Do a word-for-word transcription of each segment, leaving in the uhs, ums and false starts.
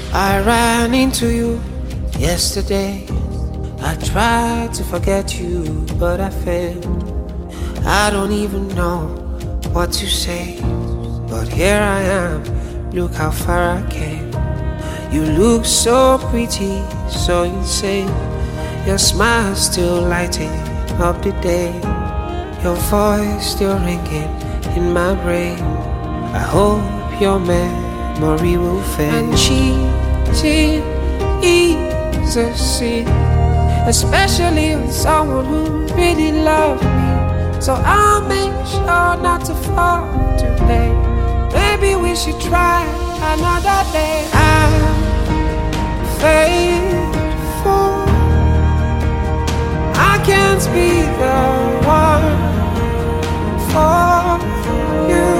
I ran into you yesterday. I tried to forget you, but I failed. I don't even know what to say, but here I am, look how far I came. You look so pretty, so insane. Your smile still lighting up the day. Your voice still ringing in my brain. I hope your memory will fade. And cheating is a sin, especially on someone who really loves me. So I'll make sure not to fall too late. Maybe we should try another day. I'm faithful. I can't be the one for you.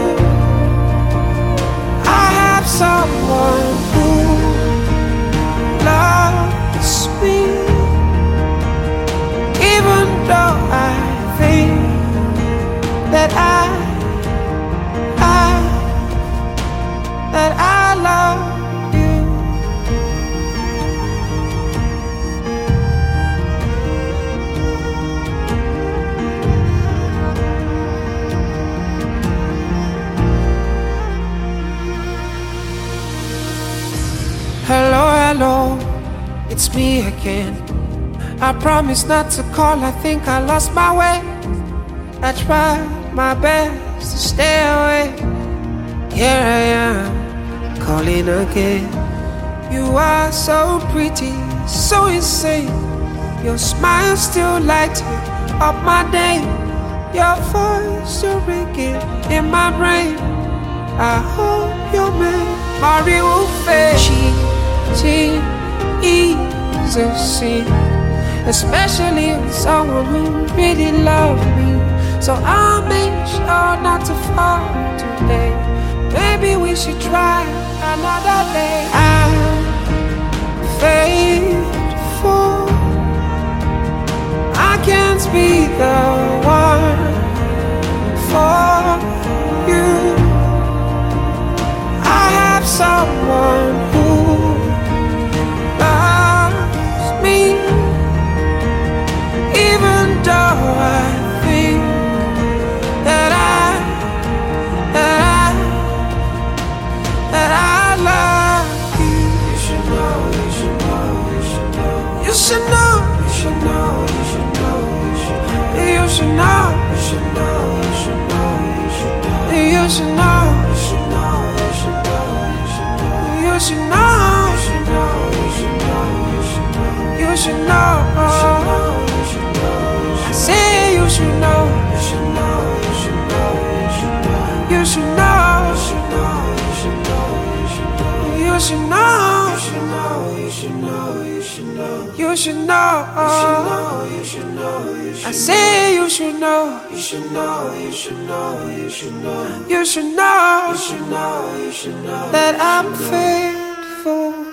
I have someone who loves me, even though I think that I, I, that I love you. Hello, hello, it's me again. I promise not to call, I think I lost my way. I tried my best to stay away. Here I am, calling again. You are so pretty, so insane. Your smile still lighting up my day. Your voice still ringing in my brain. I hope your memory will fade. Cheating is a sin, especially with someone who really loves me. So I'll make sure not to fall today. Maybe we should try another day. I'm faithful. I can't be the one for you. I have someone who loves me, even though I think that I, that I, that I love you. You should know, you should know, you should know. You should know, you should know, you should know, you should know. You should know, you should know, you should know, you should know. You should know, you should know, you should know, you should know. You should know, you should know, you should know, you should know. You should know, you should know. I say you should know, you should know, you should know, you should know. You should know, you should know, you should know, you should know. You should know, you should know, you should know, you should know. You should know, you should know, you should know. I say you should know, you should know, you should know, you should know. You should know, you should know, you should know that I'm faithful.